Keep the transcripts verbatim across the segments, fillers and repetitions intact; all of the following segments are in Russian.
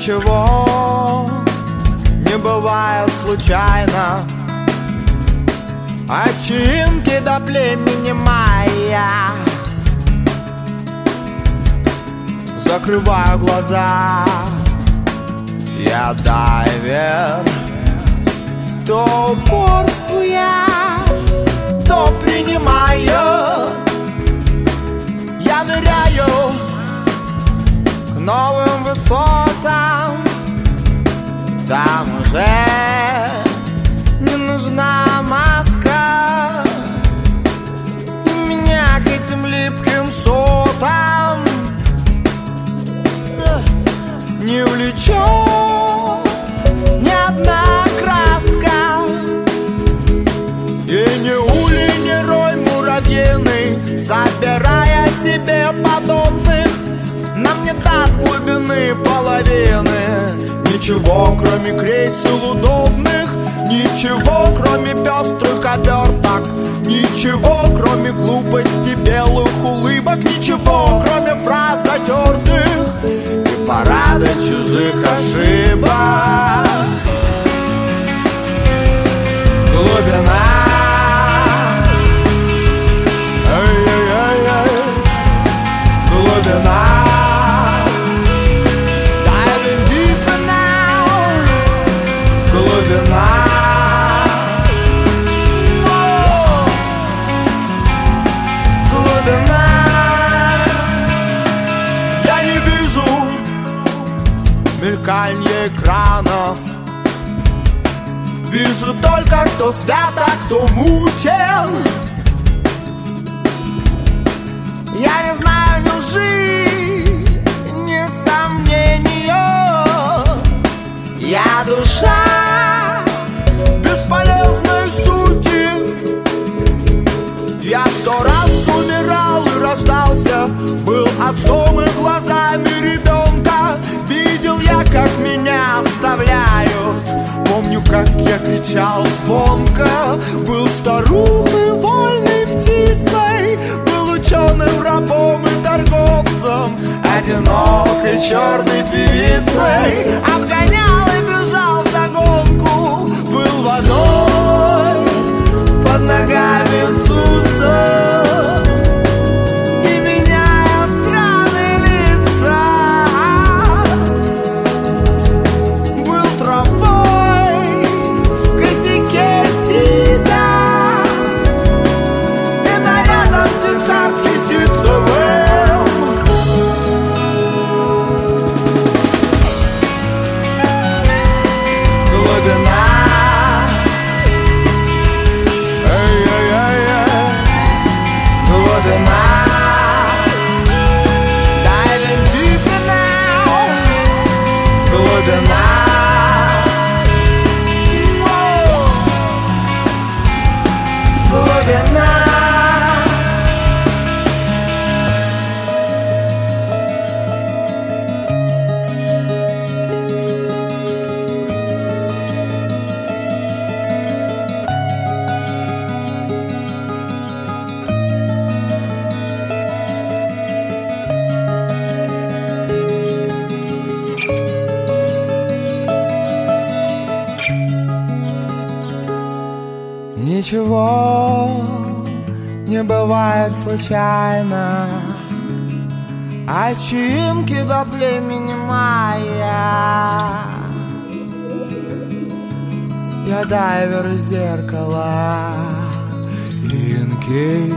Ничего не бывает случайно, от чаинки до племени майя. Закрываю глаза, я дайвер, то упорствуя, то принимаю. Я ныряю к новым высотам, там уже не нужна маска. Меня к этим липким сотам не влечет ни одна краска. И ни улей, ни рой муравьиный, собирая себе подобных, нам не даст глубины половины. Ничего, кроме кресел удобных, ничего, кроме пестрых оберток, ничего, кроме глупости белых улыбок, ничего, кроме фраз затертых и парада чужих ошибок. Глубина, ай-яй-яй-яй, глубина. Я не вижу мельканье экранов, вижу только, кто свят, а кто мутен. Я не знаю ни лжи, ни сомнения. Я душа бесполезной сути. Я сто раз умирал и рождался, был отцом и глазами ребенка. Видел я, как меня оставляют, помню, как я кричал звонко. Был старухой, вольной птицей, был ученым, рабом и торговцем, одинокой черной певицей. Обгонял и бежал вдогонку, был водой под ногами Иисуса. Ничего не бывает случайно, от чаинки до племени майя. Я дайвер из зеркала инки.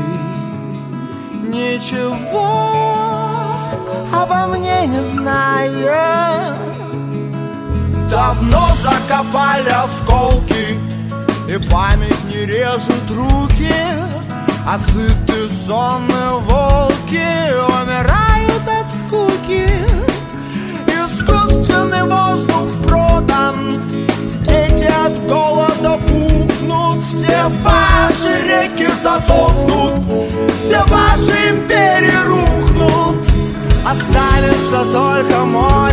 Ничего обо мне не зная, давно закопали осколки, и память не режет руки, а сытые сонные волки умирают от скуки. Искусственный воздух продан, дети от голода пухнут, все ваши реки засохнут, все ваши империи рухнут, останется только мой